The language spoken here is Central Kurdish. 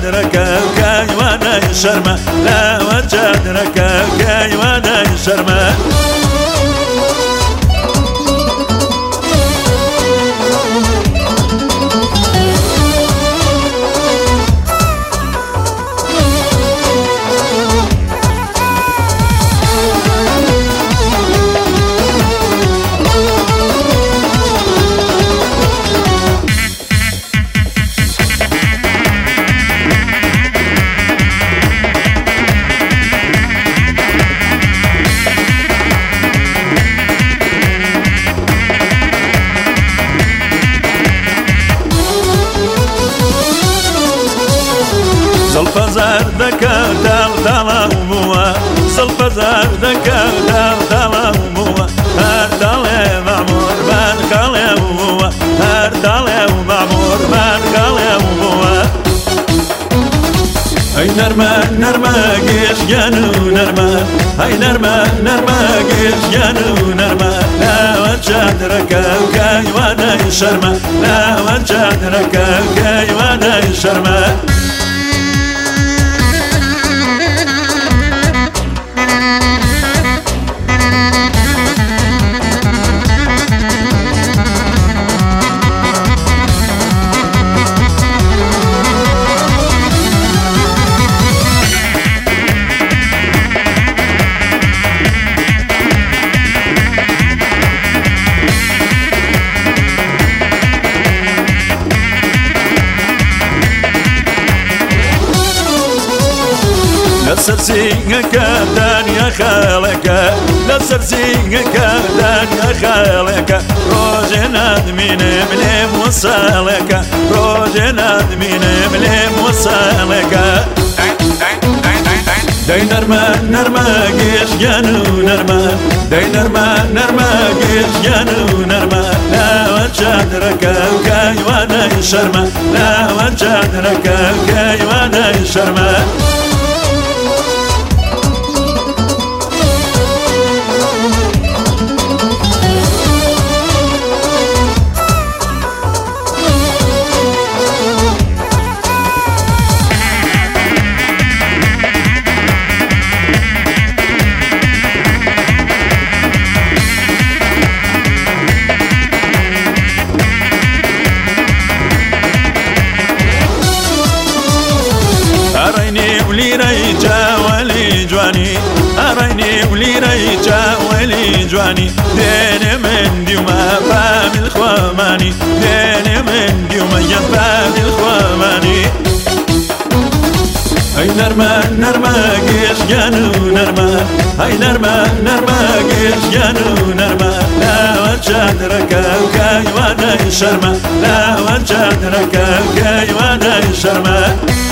وجدرك كيوانا شرمة لا وجدرك كيوانا شرمة زلف زردك دلدل وموا زلف زردك دلدل وموا هردل معمور بان خالي وموا هردل ومعمور بان خالي وموا هاي نرمى نرمى قيش جانو نرمى هاي نرمى نرمى قيش جانو نرمى لا وجدرك كيوانا شرمة لا وجدرك كيوانا شرمة لسرسينك دنيا خالك لسرسينك دنيا خالك روجنا دمين مليم وصالك روجنا دمين مليم وصالك داي نرمى نرمى قيش جانو نرمى داي نرمى نرمى قيش جانو نرمى لا وجدرك كيوانا شرمة لا وجدرك كيوانا شرمة أريني ولي ريجا ولي جواني أريني ولي ريجا ولي جواني دين من ديوما باب الخواماني دين من ديوما ينباب الخواماني هاي نرمى نرمى قيش جانو نرمى هاي نرمى نرمى قيش جانو نرمى لا وجدرك كيوانا شرمة لا وجدرك كيوانا شرمة